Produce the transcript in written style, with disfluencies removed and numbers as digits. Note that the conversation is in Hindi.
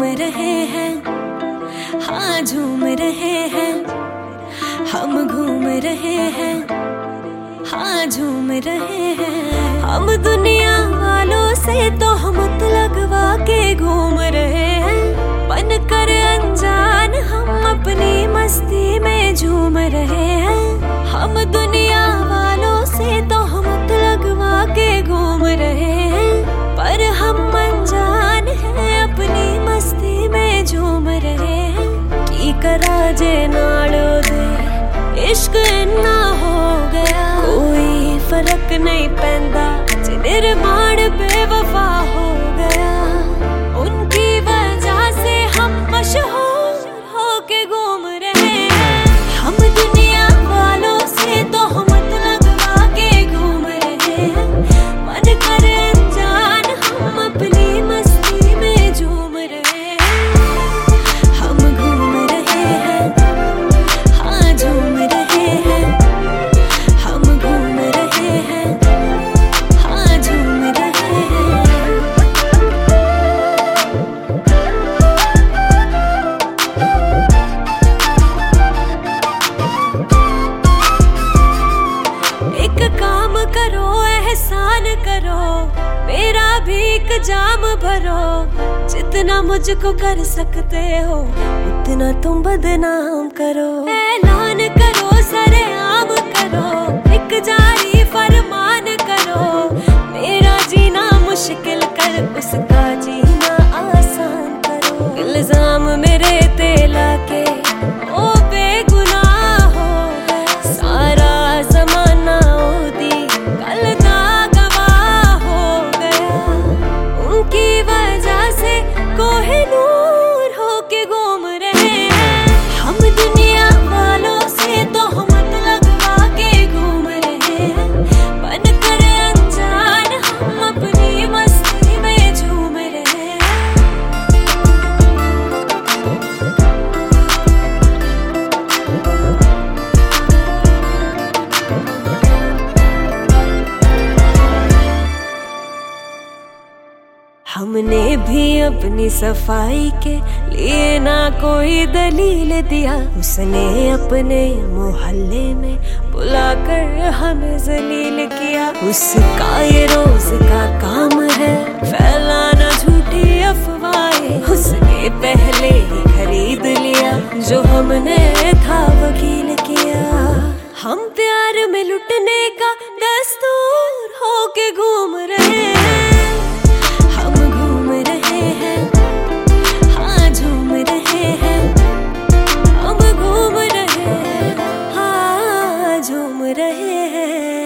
रहे हैं, हाँ झूम रहे हैं, हम घूम रहे हैं, हाँ झूम रहे हैं। हम दुनिया वालों से तो हम लगवा के घूम रहे हैं, बन कर अनजान हम अपनी मस्ती में झूम रहे हैं। हम दुनिया वालों से तो हम लगवा के घूम रहे हैं, पर हम अनजान हैं अपनी मस्ती में झूम रहे हैं। की करा जे नालो दे इश्क इन्ना हो गया, कोई फर्क नहीं पैंदा जे निर्माण बेवफा हो गया। उनकी वजह से हम मशहूर होके घूम रहे हैं। हम दुनिया वालों से तो हम लगवा के घूम रहे हैं, मन कर अनजान हम अपनी मस्ती में झूम रहे हैं। हम घूम रहे हैं, हाँ झूम रहे हैं, हम घूम रहे हैं, हाँ झूम रहे हैं। एक काम करो, एहसान करो, मेरा भी एक जाम भरो। जितना मुझको कर सकते हो उतना तुम बदनाम करो। ऐलान करो, सरेआम करो, एक जारी फरमान करो। मेरा जीना मुश्किल कर उसका जीना आसान करो। इल्जाम मेरे ते लाके ओ बेगुनाह हो गया, सारा जमाना ओदी कल का गवाह हो गया। उनकी वजह से कोहिनूर होके घूम रहे हैं। हम दुनिया वालों से तो हम लगवा के घूम रहे हैं, बन कर अनजान हम अपनी मस्ती में झूम रहे हैं। हमने भी अपनी सफाई के लिए ना कोई दलील दिया, उसने अपने मोहल्ले में बुलाकर हमें जलील किया। उसका ये रोज का काम है फैलाना झूठी अफवाहें, उसने पहले ही खरीद लिया जो हमने था वकील किया। हम प्यार में लुटने का दस्तूर होके घूम रहे हैं। हम घूम रहे हैं, हाँ झूम रहे हैं, हम घूम रहे हैं, हाँ झूम रहे हैं।